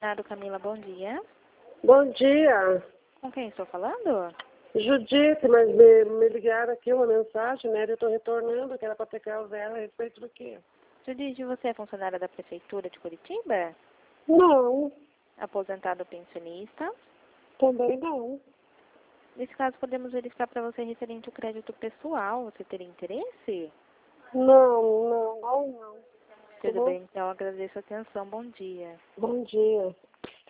Camila, bom dia. Bom dia, Com quem estou falando? Judite, mas me ligaram aqui uma mensagem, né? Eu estou retornando, que era para ter causa ela a respeito do quê? Judite, você é funcionária da Prefeitura de Curitiba? Não, Aposentado pensionista? também não. Nesse caso, podemos verificar para você referente ao crédito pessoal. Você teria interesse? Não. Tá Tudo bom? bem, então agradeço a atenção. Bom dia. Bom dia.